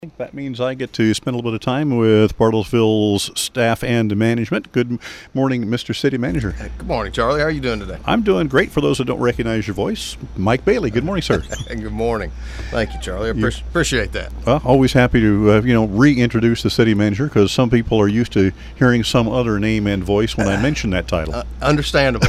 That means I get to spend a little bit of time with Bartlesville's staff and management. Good morning, Mr. City Manager. Good morning, Charlie. How are you doing today? I'm doing great. For those that don't recognize your voice, Mike Bailey. Good morning, sir. Good morning. Thank you, Charlie. I appreciate that. Always happy to reintroduce the city manager because some people are used to hearing some other name and voice when I mention that title. Understandable.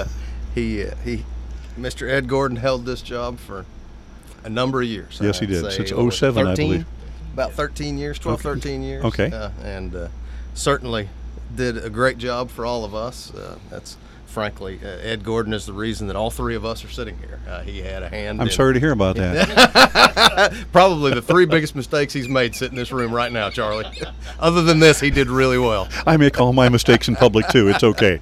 Mr. Ed Gordon held this job for a number of years. Yes, he did. Since 07, I believe. About 13 years, 12, 13 years. Okay. And certainly did a great job for all of us. That's frankly, Ed Gordon is the reason that all three of us are sitting here. He had a hand. I'm sorry to hear about that. Probably the three biggest mistakes he's made sitting in this room right now, Charlie. Other than this, he did really well. I make all my mistakes in public too. It's okay.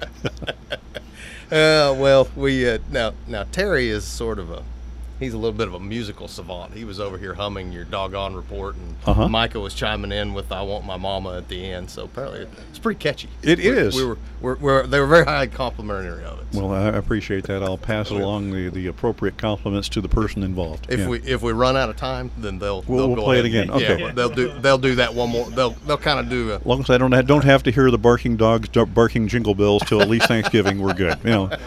Well, we now Terry is sort of he's a little bit of a musical savant. He was over here humming your doggone report, and Micah was chiming in with "I Want My Mama" at the end. So apparently, it's pretty catchy. It is. They were very high complimentary of it. So. Well, I appreciate that. I'll pass along the appropriate compliments to the person involved. If we run out of time, then we'll go play it again. Okay. Yeah, they'll do that one more. They'll kind of do. As long as I don't have to hear the barking dogs barking jingle bells till at least Thanksgiving, we're good.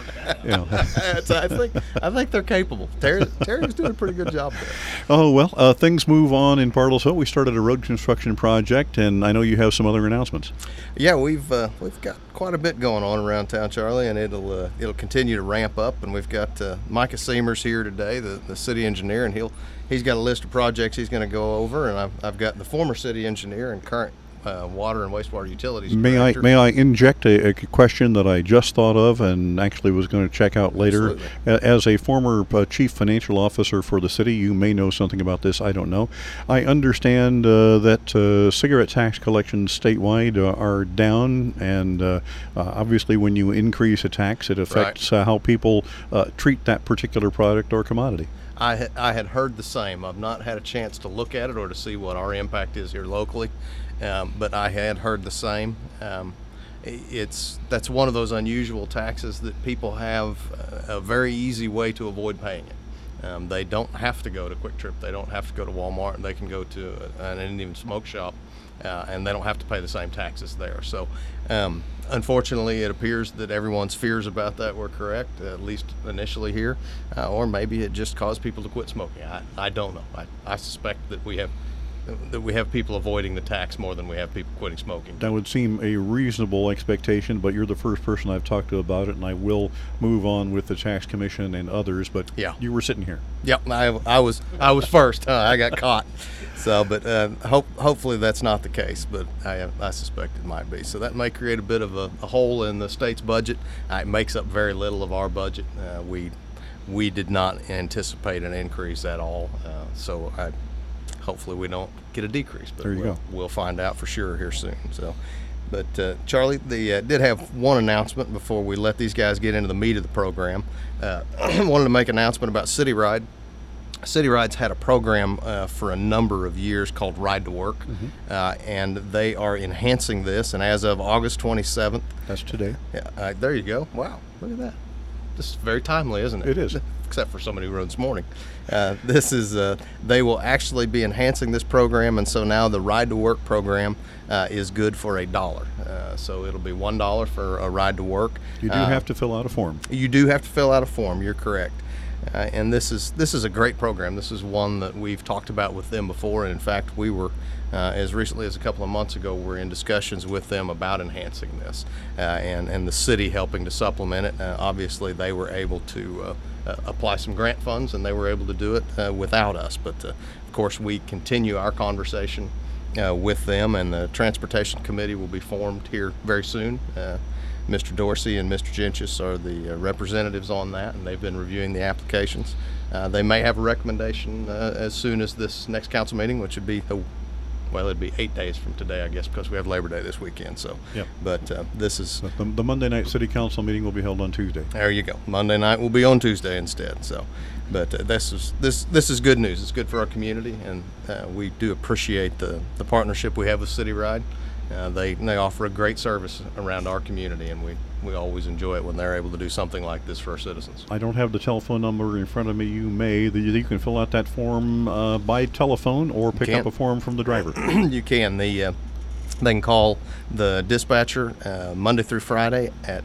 I think they're capable. Terry was doing a pretty good job there. Oh well, things move on in Bartlesville. We started a road construction project, and I know you have some other announcements. Yeah, we've got quite a bit going on around town, Charlie, and it'll continue to ramp up. And we've got Micah Seamers here today, the city engineer, and he's got a list of projects he's going to go over. And I've got the former city engineer and current water and wastewater utilities. May I inject a question that I just thought of and actually was going to check out later? Absolutely. As a former chief financial officer for the city, you may know something about this. I don't know. I understand that cigarette tax collections statewide are down, and obviously when you increase a tax, it affects how people treat that particular product or commodity. I had heard the same. I've not had a chance to look at it or to see what our impact is here locally. But I had heard the same. That's one of those unusual taxes that people have a very easy way to avoid paying it. They don't have to go to Quick Trip. They don't have to go to Walmart. They can go to an Indian smoke shop, and they don't have to pay the same taxes there. So, unfortunately, it appears that everyone's fears about that were correct, at least initially here, or maybe it just caused people to quit smoking. I don't know. I suspect that we have people avoiding the tax more than we have people quitting smoking. That would seem a reasonable expectation, but you're the first person I've talked to about it, and I will move on with the tax commission and others. But yeah, you were sitting here. Yep, I was first. I got caught. So, but hopefully that's not the case. But I suspect it might be. So that may create a bit of a hole in the state's budget. It makes up very little of our budget. We did not anticipate an increase at all. Hopefully we don't get a decrease, but we'll find out for sure here soon. So, but Charlie, they did have one announcement before we let these guys get into the meat of the program. Wanted to make an announcement about City Ride. City Ride's had a program for a number of years called Ride to Work, and they are enhancing this. And as of August 27th, that's today. Yeah, there you go. Wow, look at that. This is very timely, isn't it? It is. Except for somebody who rode this morning. They will actually be enhancing this program, and so now the Ride to Work program is good for $1. So it'll be $1 for a ride to work. You do have to fill out a form. You do have to fill out a form. You're correct. And this is a great program. This is one that we've talked about with them before, and in fact, we were as recently as a couple of months ago, we're in discussions with them about enhancing this, and the city helping to supplement it. Obviously, they were able to apply some grant funds, and they were able to do it without us. But of course, we continue our conversation with them, and the transportation committee will be formed here very soon. Mr. Dorsey and Mr. Gentius are the representatives on that, and they've been reviewing the applications. They may have a recommendation as soon as this next council meeting, which would be it'd be 8 days from today, I guess, because we have Labor Day this weekend. So, yep. But this is the Monday night city council meeting will be held on Tuesday. There you go. Monday night will be on Tuesday instead. So, but this is good news. It's good for our community, and we do appreciate the partnership we have with City Ride. They offer a great service around our community, and we always enjoy it when they're able to do something like this for our citizens. I don't have the telephone number in front of me. You may. You can fill out that form by telephone or pick up a form from the driver. You can. They can call the dispatcher Monday through Friday at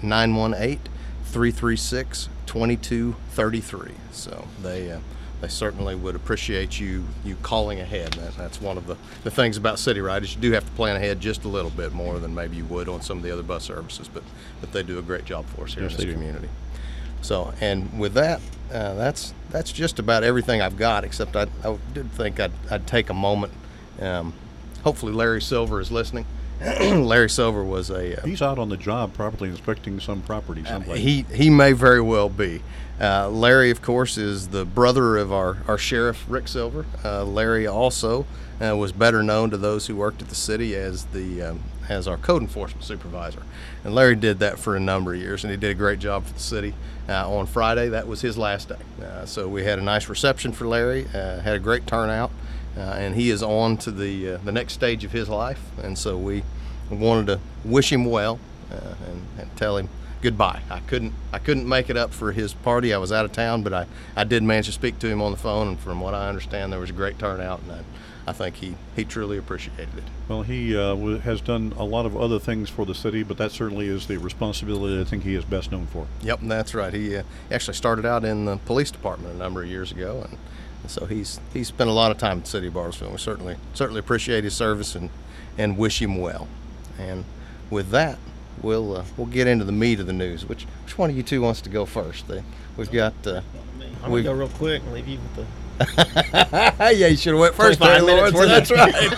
918-336-2233. So they certainly would appreciate you calling ahead. That's one of the things about City Ride is you do have to plan ahead just a little bit more than maybe you would on some of the other bus services, but they do a great job for us here in this community. So, and with that, that's just about everything I've got, except I did think I'd take a moment. Hopefully Larry Silver is listening. Larry Silver was he's out on the job probably inspecting some property someplace. He may very well be. Larry, of course, is the brother of our sheriff, Rick Silver. Larry also was better known to those who worked at the city as our code enforcement supervisor. And Larry did that for a number of years, and he did a great job for the city. On Friday, that was his last day. So we had a nice reception for Larry, had a great turnout, and he is on to the next stage of his life. And so we wanted to wish him well and tell him goodbye. I couldn't make it up for his party. I was out of town, but I did manage to speak to him on the phone, and from what I understand, there was a great turnout, and I think he truly appreciated it. Well, he has done a lot of other things for the city, but that certainly is the responsibility I think he is best known for. Yep, that's right. He actually started out in the police department a number of years ago, and so he's spent a lot of time at the city of Bartlesville. We certainly appreciate his service and wish him well. And with that, we'll get into the meat of the news. Which one of you two wants to go first? We've got. I'm gonna go real quick and leave you with the. Yeah, you should have went first, Terry Lawrence. That's right.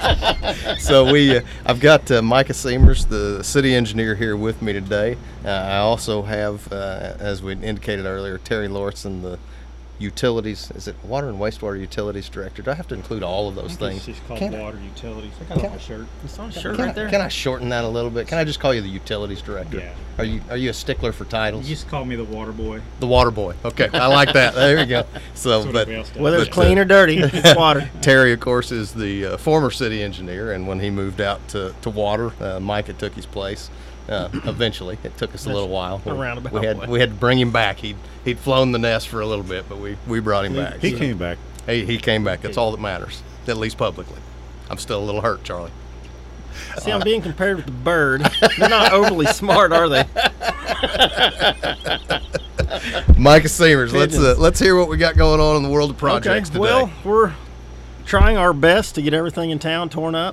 So I've got Micah Seamers, the city engineer, here with me today. I also have, as we indicated earlier, Terry Lawrence, the utilities. Is it water and wastewater utilities director? Do I have to include all of those things? It's just called water utilities. I got it on my shirt. It's on a shirt right there. Can I shorten that a little bit? Can I just call you the utilities director? Yeah. Are you a stickler for titles? You just call me the water boy. The water boy. Okay, I like that. There you go. So, whether it's clean or dirty, it's water. Terry, of course, is the former city engineer, and when he moved out to water, Micah took his place. Eventually, it took us a little while. We had to bring him back. He'd flown the nest for a little bit, but we brought him back. He came back. He came back. That's all that matters, at least publicly. I'm still a little hurt, Charlie. See, I'm being compared with the bird. They're not overly smart, are they? Micah Seamers, let's hear what we got going on in the world of projects today. Well, we're trying our best to get everything in town torn up.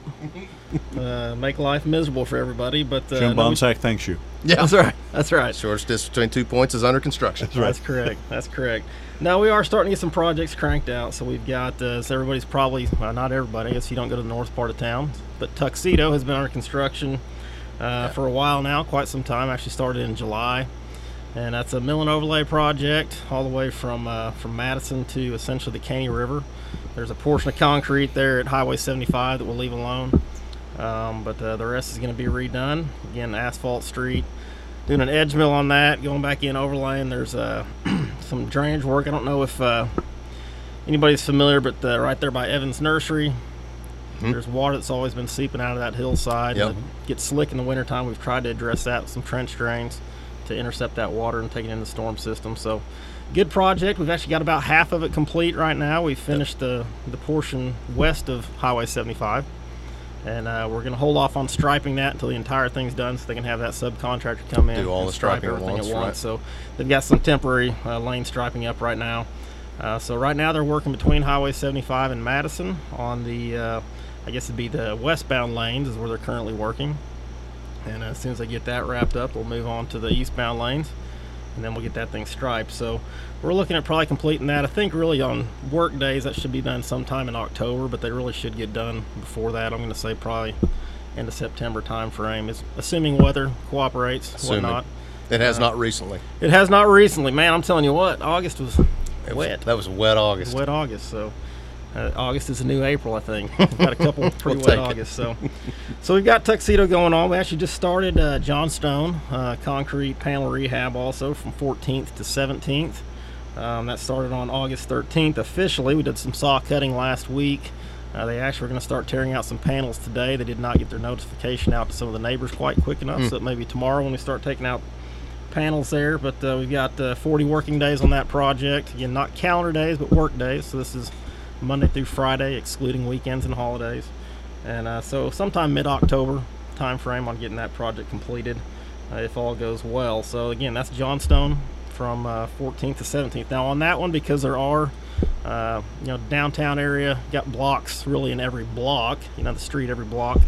Make life miserable for everybody, but Jim Bonsack thanks you. Yeah, that's right. Shortest distance between 2 points is under construction. That's correct. Now we are starting to get some projects cranked out. So we've got, so everybody's probably, not everybody, I guess you don't go to the north part of town, but Tuxedo has been under construction for a while now, quite some time. Actually started in July, and that's a mill and overlay project all the way from Madison to essentially the Caney River. There's a portion of concrete there at Highway 75 that we'll leave alone. But the rest is going to be redone. Again, asphalt street, doing an edge mill on that, going back in overlaying. There's some drainage work. I don't know if anybody's familiar, but right there by Evans Nursery, there's water that's always been seeping out of that hillside. Yep. And it gets slick in the wintertime. We've tried to address that with some trench drains to intercept that water and take it in the storm system. So good project. We've actually got about half of it complete right now. We've finished the portion west of Highway 75. And we're going to hold off on striping that until the entire thing's done, so they can have that subcontractor come in do all and the stripe striping everything at once. Right. So they've got some temporary lane striping up right now. So right now they're working between Highway 75 and Madison on the, I guess it'd be the westbound lanes is where they're currently working. And as soon as they get that wrapped up, we'll move on to the eastbound lanes, and then we'll get that thing striped. So we're looking at probably completing that. I think really on work days that should be done sometime in October, but they really should get done before that. I'm going to say probably end of September time frame, is assuming weather cooperates, whatnot. It has not recently. It has not recently. Man, I'm telling you what, August was wet. That was a wet August. Wet August, so August is the new April, I think. We've got a couple pretty wet August. So we've got Tuxedo going on. We actually just started John Stone concrete panel rehab also from 14th to 17th. That started on August 13th officially. We did some saw cutting last week. They actually were going to start tearing out some panels today. They did not get their notification out to some of the neighbors quite quick enough, so it may be tomorrow when we start taking out panels there. But we've got 40 working days on that project. Again, not calendar days, but work days. So this is Monday through Friday, excluding weekends and holidays. And so sometime mid-October time frame on getting that project completed, if all goes well. So again, that's Johnstone from 14th to 17th. Now on that one, because there are downtown area, got blocks really in every block, the street every block,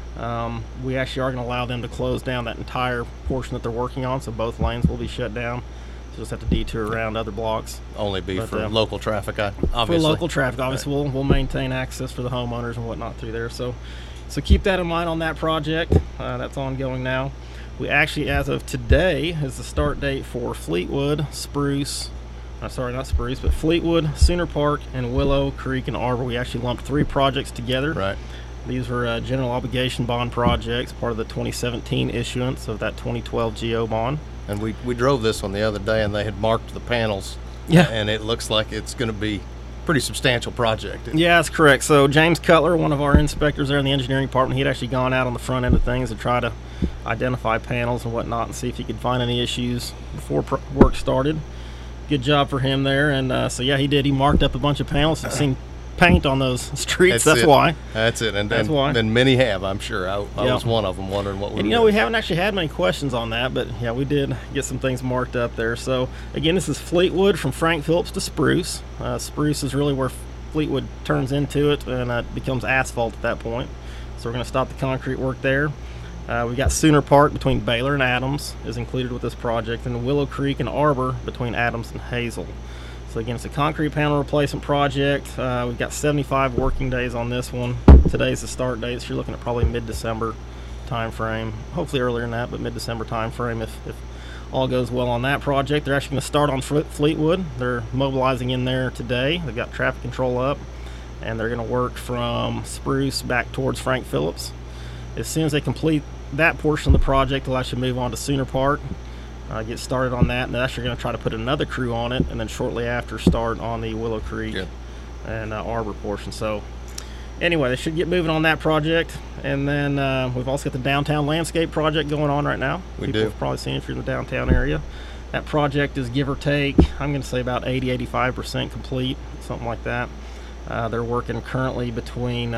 we actually are going to allow them to close down that entire portion that they're working on, so both lanes will be shut down. So just have to detour around other blocks. Only be for local traffic, obviously. For local traffic, obviously. Right. We'll maintain access for the homeowners and whatnot through there. So keep that in mind on that project. That's ongoing now. We actually, as of today, is the start date for Fleetwood, Spruce, not Spruce, but Fleetwood, Sooner Park, and Willow Creek and Arbor. We actually lumped 3 projects together. Right. These were general obligation bond projects, part of the 2017 issuance of that 2012 GO bond. And we drove this one the other day, and they had marked the panels. Yeah. And it looks like it's going to be a pretty substantial project. Yeah, that's correct. So James Cutler, one of our inspectors there in the engineering department, he'd actually gone out on the front end of things to try to identify panels and whatnot and see if he could find any issues before work started. Good job for him there. And so yeah, he did. He marked up a bunch of panels. I've seen paint on those streets. That's why. That's it. And that's why. And many have, I'm sure. I was one of them wondering what we were doing. We haven't actually had many questions on that, but yeah, we did get some things marked up there. So again, this is Fleetwood from Frank Phillips to Spruce. Spruce is really where Fleetwood turns into it, and it becomes asphalt at that point. So we're going to stop the concrete work there. We've got Sooner Park between Baylor and Adams is included with this project, and Willow Creek and Arbor between Adams and Hazel. So again, it's a concrete panel replacement project. We've got 75 working days on this one. Today's the start date, so you're looking at probably mid-December time frame. Hopefully earlier than that, but mid-December time frame if all goes well on that project. They're actually going to start on Fleetwood. They're mobilizing in there today. They've got traffic control up, and they're going to work from Spruce back towards Frank Phillips. As soon as they complete that portion of the project, they'll actually move on to Sooner Park. Get started on that, and they're actually going to try to put another crew on it, and then shortly after start on the Willow Creek and Arbor portion. So anyway, they should get moving on that project. And then we've also got the downtown landscape project going on right now. People have probably seen it if you're in the downtown area. That project is give or take, I'm going to say about 80-85% complete, something like that. They're working currently between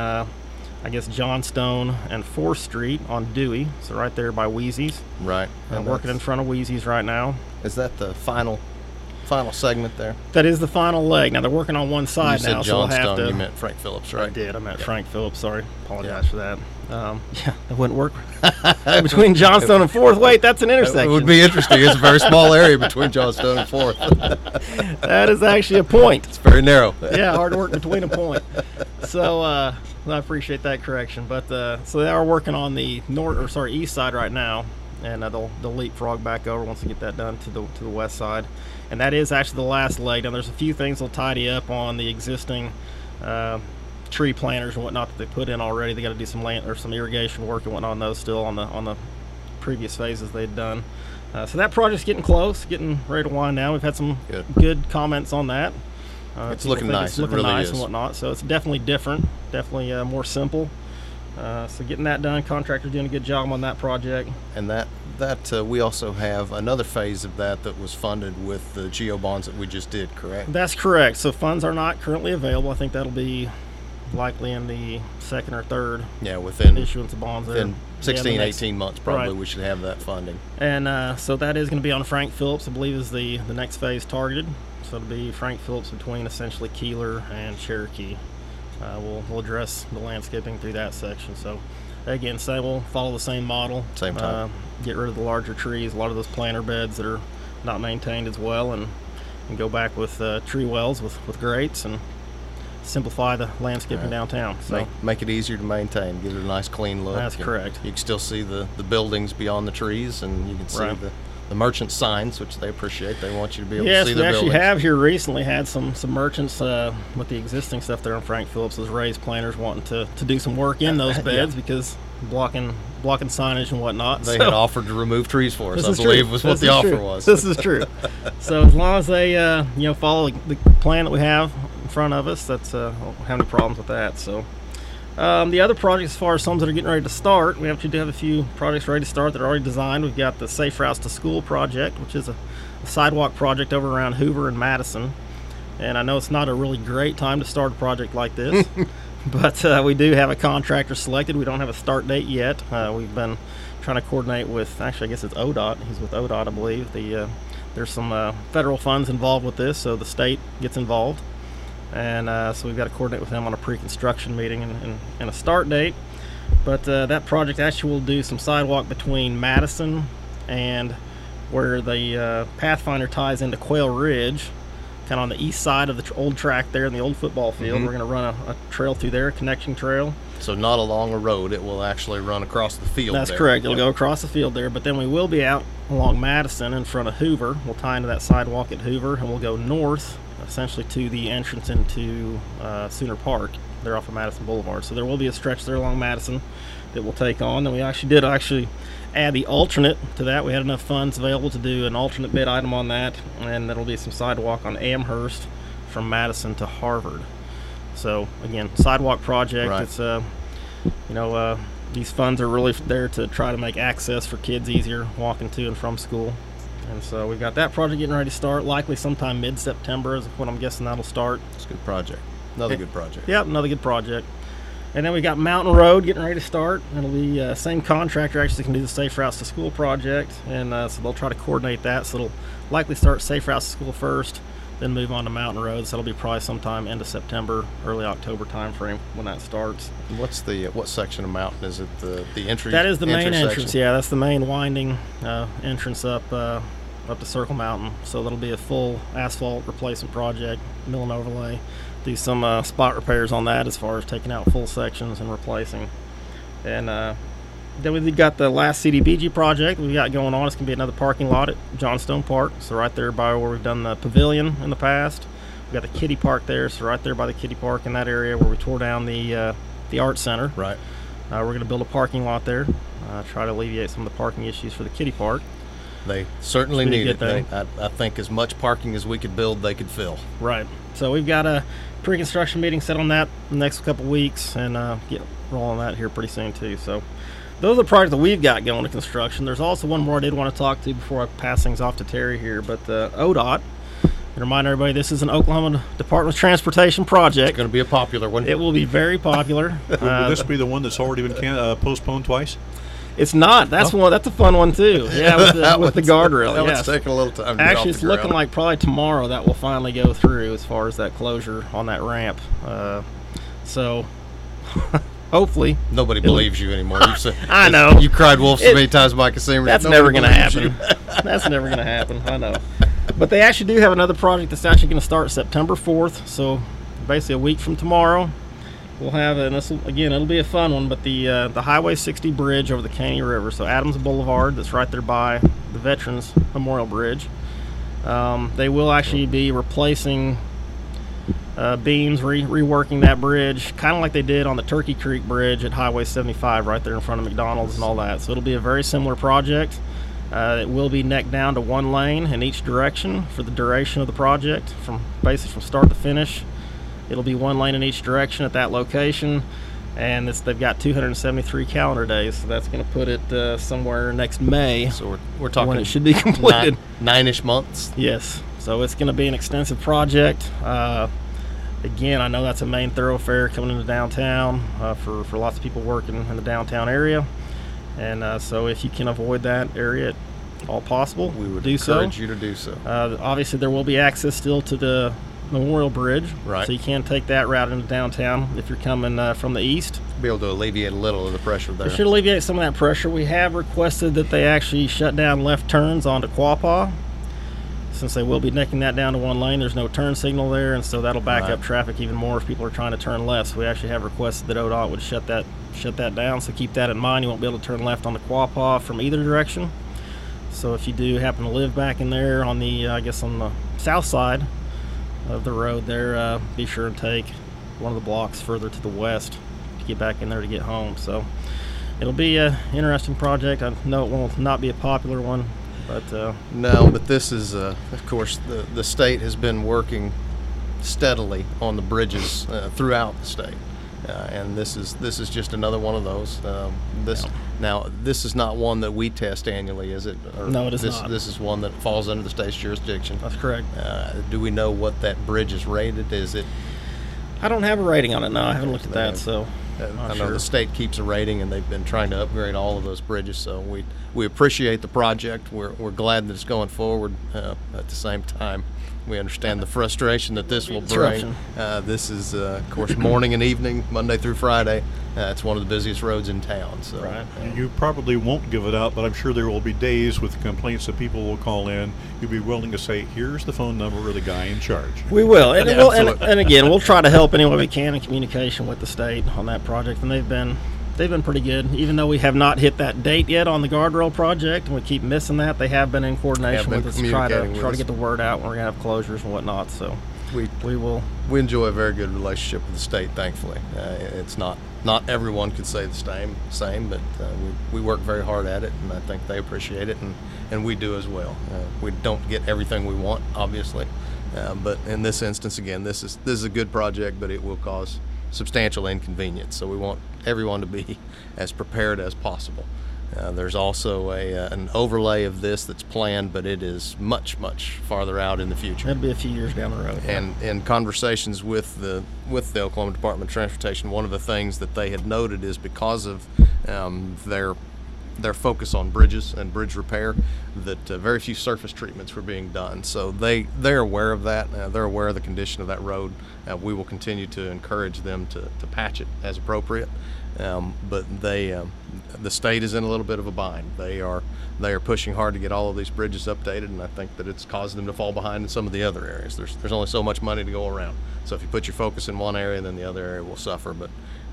Johnstone and 4th Street on Dewey, so right there by Wheezy's. Right. I'm working in front of Wheezy's right now. Is that the final segment there? That is the final leg. Now they're working on one side now, so we'll have to. You meant Frank Phillips, right? I did. I meant Frank Phillips. Sorry, apologize for that. That wouldn't work between Johnstone and 4th. Wait, that's an intersection. It would be interesting. It's a very small area between Johnstone and 4th. That is actually a point. It's very narrow. Yeah, hard to work between a point. So I appreciate that correction. But so they are working on the east side right now, and they'll leapfrog back over once they get that done to the west side. And that is actually the last leg. Now there's a few things they'll tidy up on the existing tree planters and whatnot that they put in already. They got to do some some irrigation work and whatnot on those still on the previous phases they'd done. So that project's getting close, getting ready to wind down. We've had some good comments on that. It's looking nice. It's looking really nice is. and whatnot. So it's definitely different, definitely more simple. So getting that done, contractor's doing a good job on that project. And that we also have another phase of that was funded with the GO bonds that we just did, correct? That's correct. So funds are not currently available. I think that'll be likely in the second or third within issuance of bonds within there. 16, 18 months probably. Right. We should have that funding. And so that is going to be on Frank Phillips, I believe, is the next phase targeted. So it'll be Frank Phillips between essentially Keeler and Cherokee. We'll address the landscaping through that section. So again, we'll follow the same model. Same time. Get rid of the larger trees, a lot of those planter beds that are not maintained as well, and go back with tree wells with grates and simplify the landscaping downtown. So make it easier to maintain, give it a nice clean look. That's correct. You can still see the buildings beyond the trees, and you can see the merchant signs, which they appreciate. They want you to be able to see the buildings. Yes, we actually have here recently had some merchants with the existing stuff there on Frank Phillips's raised planters wanting to do some work in those beds because blocking signage and whatnot. They had offered to remove trees for us, I believe was what the offer was. This is true. So as long as they follow the plan that we have, in front of us. That's won't have any problems with that. So the other projects, as far as some that are getting ready to start, we actually do have a few projects ready to start that are already designed. We've got the Safe Routes to School project, which is a sidewalk project over around Hoover and Madison. And I know it's not a really great time to start a project like this, but we do have a contractor selected. We don't have a start date yet. We've been trying to coordinate with, actually I guess it's ODOT. He's with ODOT, I believe. There's some federal funds involved with this, so the state gets involved. And so we've got to coordinate with them on a pre-construction meeting and a start date. But that project actually will do some sidewalk between Madison and where the Pathfinder ties into Quail Ridge, kind of on the east side of the old track there in the old football field. We're going to run a trail through there, a connection trail. So not along a road, it will actually run across the field. That's correct. It'll go across the field there, but then we will be out along Madison in front of Hoover. We'll tie into that sidewalk at Hoover, and we'll go north, essentially to the entrance into Sooner Park, there off of Madison Boulevard. So there will be a stretch there along Madison that we'll take on. And we did add the alternate to that. We had enough funds available to do an alternate bid item on that, and that'll be some sidewalk on Amherst from Madison to Harvard. So again, sidewalk project. Right. It's these funds are really there to try to make access for kids easier walking to and from school. And so we've got that project getting ready to start, likely sometime mid-September is what I'm guessing that'll start. It's a good project. Another good project. Yep, another good project. And then we got Mountain Road getting ready to start. It'll be same contractor actually can do the Safe Routes to School project, and so they'll try to coordinate that. So it'll likely start Safe Routes to School first, then move on to Mountain Road. So it'll be probably sometime end of September, early October time frame when that starts. What's what section of Mountain is it? The entry? That is the main intersection? entrance. Yeah, that's the main winding entrance up to Circle Mountain. So that'll be a full asphalt replacement project, mill and overlay. Do some spot repairs on that as far as taking out full sections and replacing. And then we've got the last CDBG project we got going on. It's going to be another parking lot at Johnstone Park. So right there by where we've done the pavilion in the past. We've got the kiddie park there. So right there by the kiddie park in that area where we tore down the art center. Right. We're going to build a parking lot there. Try to alleviate some of the parking issues for the kiddie park. They certainly need it. thing. I think as much parking as we could build, they could fill. Right. So we've got a pre-construction meeting set on that in the next couple weeks, and get rolling that here pretty soon too. So those are the projects that we've got going to construction. There's also one more I did want to talk to before I pass things off to Terry here, but ODOT. And remind everybody, this is an Oklahoma Department of Transportation project. It's going to be a popular one. It will be very popular. Will this be the one that's already been postponed twice? It's not. That's one. That's a fun one too. Yeah, with the guardrail. That yes. one's taking a little time to get Actually, off it's the looking ground. like probably tomorrow that will finally go through as far as that closure on that ramp. So hopefully. Nobody believes you anymore. You've said, I know. You cried wolf so many times, Mike Casimir. That's never going to happen. That's never going to happen. I know. But they actually do have another project that's actually going to start September 4th. So basically a week from tomorrow. We'll have, and this again, it'll be a fun one, but the Highway 60 bridge over the Caney River, so Adams Boulevard, that's right there by the Veterans Memorial Bridge. They will actually be replacing beams, reworking that bridge, kind of like they did on the Turkey Creek Bridge at Highway 75, right there in front of McDonald's and all that. So it'll be a very similar project. It will be neck down to one lane in each direction for the duration of the project, basically from start to finish. It'll be one lane in each direction at that location, and they've got 273 calendar days, so that's going to put it somewhere next May. So we're talking when it should be completed. Nine-ish months. Yes, so it's going to be an extensive project. Again, I know that's a main thoroughfare coming into downtown for lots of people working in the downtown area, and so if you can avoid that area at all possible, we would do encourage you to do so. Obviously, there will be access still to the Memorial Bridge, right? So you can take that route into downtown if you're coming from the east. Be able to alleviate a little of the pressure there. It should alleviate some of that pressure. We have requested that they actually shut down left turns onto Quapaw, since they will be necking that down to one lane. There's no turn signal there, and so that'll back up traffic even more if people are trying to turn left. So we actually have requested that ODOT would shut that down. So keep that in mind. You won't be able to turn left on the Quapaw from either direction. So if you do happen to live back in there on the, I guess on the south side of the road there, be sure and take one of the blocks further to the west to get back in there to get home. So it'll be an interesting project. I know it will not be a popular one, but no, but this is of course the state has been working steadily on the bridges throughout the state. And this is just another one of those. Now, this is not one that we test annually, is it? Or No, it is not. This is one that falls under the state's jurisdiction. That's correct. Do we know what that bridge is rated? Is it? I don't have a rating on it. No, I haven't looked at that. So I know the state keeps a rating, and they've been trying to upgrade all of those bridges. So we appreciate the project. We're glad that it's going forward. At the same time, we understand the frustration that this will bring. This is, of course, morning and evening, Monday through Friday. It's one of the busiest roads in town. So Right. You probably won't give it out, but I'm sure there will be days with complaints that people will call in. You'll be willing to say, here's the phone number of the guy in charge. We will, and, Yeah, we'll and, absolutely. and again, we'll try to help any way we can in communication with the state on that project, and they've been pretty good. Even though we have not hit that date yet on the guardrail project, and we keep missing that, they have been in coordination been with us to try communicating to with us. get the word out when we're gonna have closures and whatnot. So we will. we enjoy a very good relationship with the state, thankfully. It's not everyone could say the same, but we work very hard at it, and I think they appreciate it, and we do as well. We don't get everything we want, obviously, but in this instance, again, this is a good project, but it will cause substantial inconvenience. So we want everyone to be as prepared as possible. There's also an overlay of this that's planned, but it is much, much farther out in the future. It'll be a few years down the road. And in conversations with the Oklahoma Department of Transportation, one of the things that they had noted is because of their focus on bridges and bridge repair, that very few surface treatments were being done. So they're aware of that. They're aware of the condition of that road. We will continue to encourage them to patch it as appropriate. But the state is in a little bit of a bind. They are pushing hard to get all of these bridges updated, and I think that it's caused them to fall behind in some of the other areas. There's only so much money to go around. So if you put your focus in one area, then the other area will suffer. But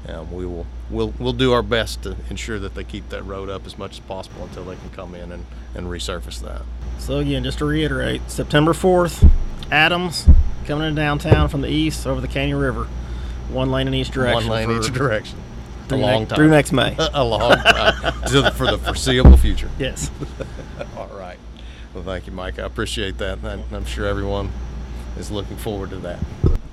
we'll do our best to ensure that they keep that road up as much as possible until they can come in and resurface that. So again, just to reiterate, September 4th, Adams coming into downtown from the east over the Caney River, 1 lane in each direction. 1 lane for each direction. A through long next- time. through next May. A long time for the foreseeable future. Yes. All right. Well, thank you, Mike. I appreciate that. And I'm sure everyone is looking forward to that.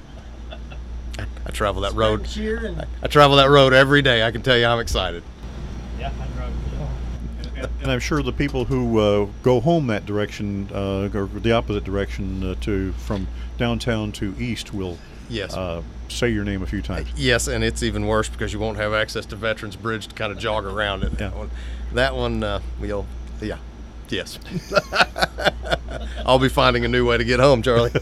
I travel that road. I travel that road every day. I can tell you I'm excited. Yeah, I drove. And I'm sure the people who go home that direction, or the opposite direction from downtown to east, will Yes. say your name a few times. Yes, and it's even worse because you won't have access to Veterans Bridge to kind of jog around it. Yeah. That one, yes. I'll be finding a new way to get home, Charlie.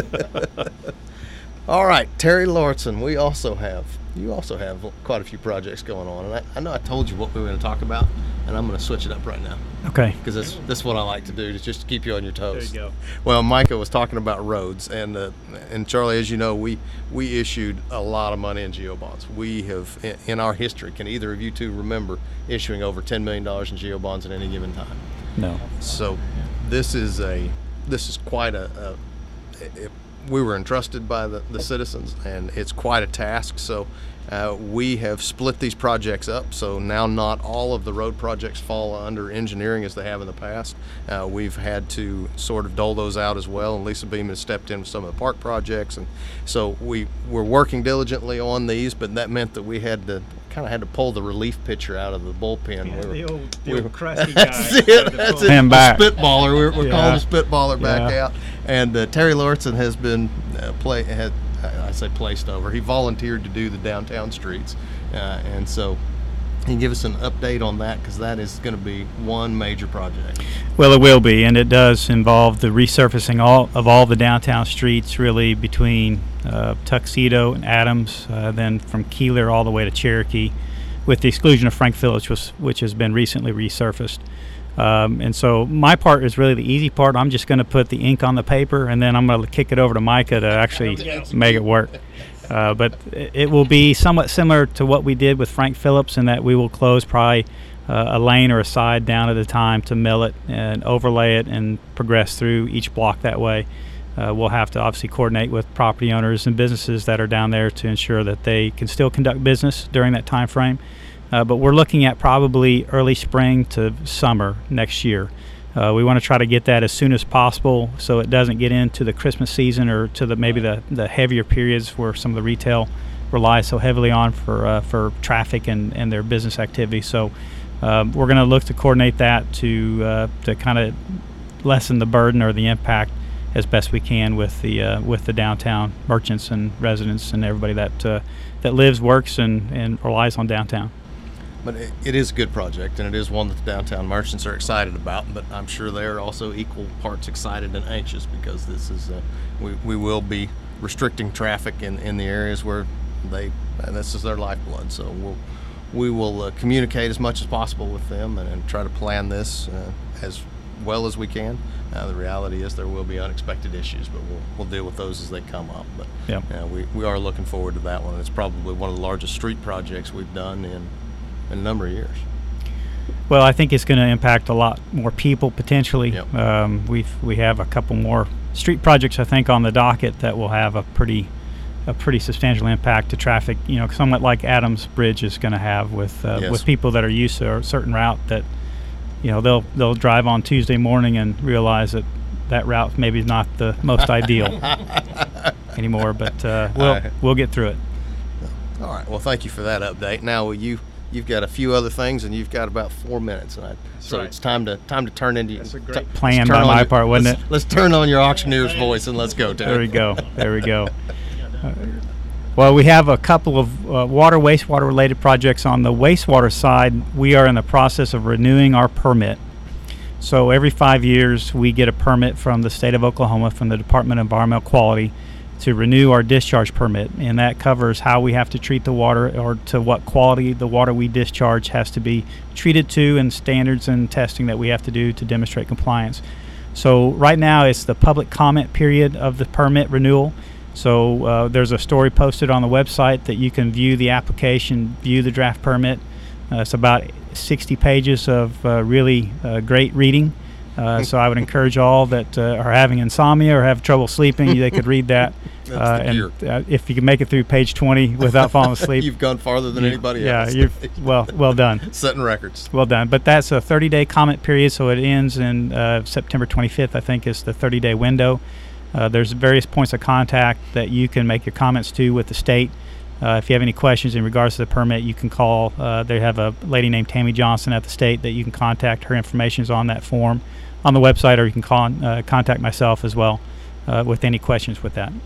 All right, Terry Lawrenson, you also have quite a few projects going on, and I know I told you what we were going to talk about, and I'm going to switch it up right now. Okay. Because that's what I like to do, is just to keep you on your toes. There you go. Well, Micah was talking about roads, and Charlie, as you know, we issued a lot of money in GO bonds. We have, in our history, can either of you two remember issuing over $10 million in GO bonds at any given time? No. So this is quite we were entrusted by the citizens, and it's quite a task. So we have split these projects up, so now not all of the road projects fall under engineering as they have in the past. We've had to sort of dole those out as well, and Lisa Beam has stepped in with some of the park projects, and so we were working diligently on these, but that meant that we had to pull the relief pitcher out of the bullpen. The old crusty guy. That's it. That's it. Him back. Spitballer. We're Yeah. calling the spitballer back Yeah. out. And Terry Lawrenson has been placed over. He volunteered to do the downtown streets, and so he can give us an update on that, because that is going to be one major project. Well, it will be, and it does involve the resurfacing of all the downtown streets, really between Tuxedo and Adams, then from Keeler all the way to Cherokee, with the exclusion of Frank Phillips, which has been recently resurfaced. And so my part is really the easy part. I'm just going to put the ink on the paper, and then I'm going to kick it over to Micah to actually make it work. But it will be somewhat similar to what we did with Frank Phillips, in that we will close probably a lane or a side down at a time to mill it and overlay it and progress through each block that way. We'll have to obviously coordinate with property owners and businesses that are down there to ensure that they can still conduct business during that time frame. But we're looking at probably early spring to summer next year We want to try to get that as soon as possible so it doesn't get into the Christmas season or to maybe the heavier periods where some of the retail relies so heavily on for traffic and their business activity. So we're going to look to coordinate that to kind of lessen the burden or the impact as best we can with the downtown merchants and residents and everybody that lives, works, and relies on downtown. But it is a good project, and it is one that the downtown merchants are excited about. But I'm sure they're also equal parts excited and anxious because this is we will be restricting traffic in the areas where this is their lifeblood. So we will communicate as much as possible with them and try to plan this as well as we can. The reality is there will be unexpected issues, but we'll deal with those as they come up. But yeah, we are looking forward to that one. It's probably one of the largest street projects we've done in a number of years. Well, I think it's going to impact a lot more people potentially. Yep. We have a couple more street projects I think on the docket that will have a pretty substantial impact to traffic. You know, somewhat like Adams Bridge is going to have with people that are used to a certain route that, you know, they'll drive on Tuesday morning and realize that route maybe is not the most ideal anymore. But we'll get through it. All right. Well, thank you for that update. Now you've got a few other things, and you've got about 4 minutes, so right. It's time to turn into. That's a great plan by my part, wasn't it? Let's turn on your auctioneer's voice and let's go, Terry. There we go. Well, we have a couple of water, wastewater related projects. On the wastewater side, we are in the process of renewing our permit. So every 5 years, we get a permit from the state of Oklahoma, from the Department of Environmental Quality, to renew our discharge permit, and that covers how we have to treat the water, or to what quality the water we discharge has to be treated to, and standards and testing that we have to do to demonstrate compliance. So right now it's the public comment period of the permit renewal. So there's a story posted on the website that you can view the application, view the draft permit. It's about 60 pages of really great reading. So I would encourage all that are having insomnia or have trouble sleeping, they could read that. And if you can make it through page 20 without falling asleep, you've gone farther than anybody else. Yeah, well done. Setting records. Well done. But that's a 30-day comment period, so it ends in September 25th, I think, is the 30-day window. There's various points of contact that you can make your comments to with the state. If you have any questions in regards to the permit, you can call. They have a lady named Tammy Johnson at the state that you can contact. Her information is on that form on the website, or you can contact myself as well with any questions with that.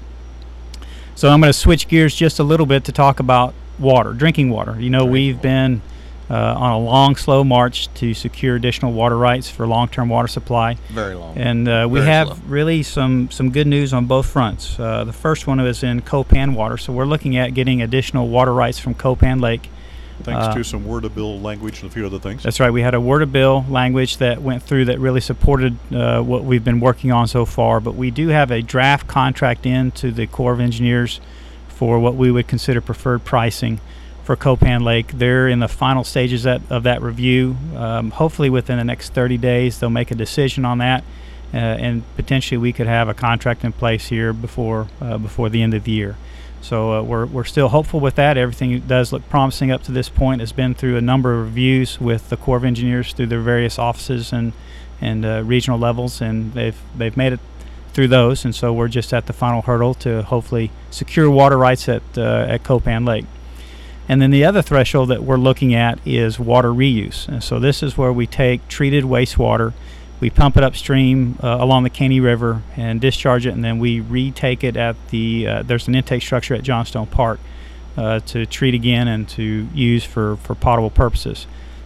So I'm going to switch gears just a little bit to talk about water, drinking water. You know, we've been on a long, slow march to secure additional water rights for long-term water supply. Very long. And we have really some good news on both fronts. The first one is in Copan water. So we're looking at getting additional water rights from Copan Lake. Thanks to some word-of-bill language and a few other things. That's right. We had a word-of-bill language that went through that really supported what we've been working on so far. But we do have a draft contract in to the Corps of Engineers for what we would consider preferred pricing for Copan Lake. They're in the final stages of that review. Hopefully within the next 30 days, they'll make a decision on that. And potentially we could have a contract in place here before the end of the year. So we're still hopeful with that. Everything does look promising up to this point. Has been through a number of reviews with the Corps of Engineers through their various offices and regional levels, and they've made it through those. And so we're just at the final hurdle to hopefully secure water rights at Copan Lake. And then the other threshold that we're looking at is water reuse. And so this is where we take treated wastewater, we pump it upstream along the Caney River and discharge it, and then we retake it at the there's an intake structure at Johnstone Park to treat again and to use for potable purposes.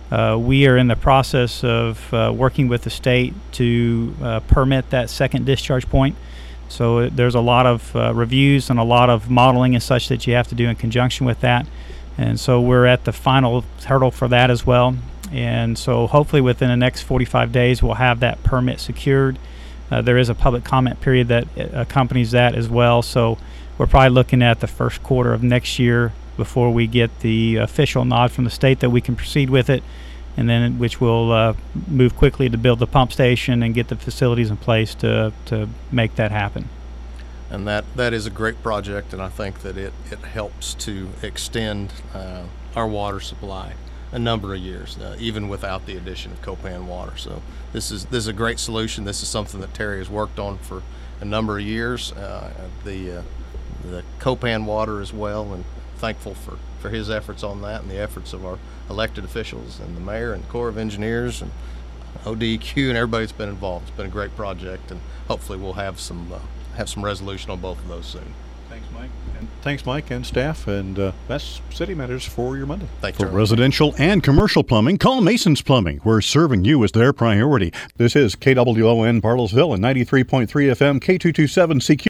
We are in the process of working with the state to permit that second discharge point. So there's a lot of reviews and a lot of modeling and such that you have to do in conjunction with that. And so we're at the final hurdle for that as well. And so hopefully within the next 45 days we'll have that permit secured. There is a public comment period that accompanies that as well. So we're probably looking at the first quarter of next year before we get the official nod from the state that we can proceed with it, and then which will move quickly to build the pump station and get the facilities in place to make that happen. And that is a great project, and I think that it helps to extend our water supply a number of years, even without the addition of Copan water. So this is a great solution. This is something that Terry has worked on for a number of years. The Copan water as well, and thankful for his efforts on that and the efforts of our elected officials and the mayor and the Corps of Engineers and ODEQ and everybody that's been involved. It's been a great project, and hopefully we'll have some resolution on both of those soon. Thanks, Mike. And thanks, Mike and staff. And that's City Matters for your Monday. Thanks, for Charlie. residential and commercial plumbing, call Mason's Plumbing. We're serving you as their priority. This is KWON Bartlesville and 93.3 FM, K227 CQ.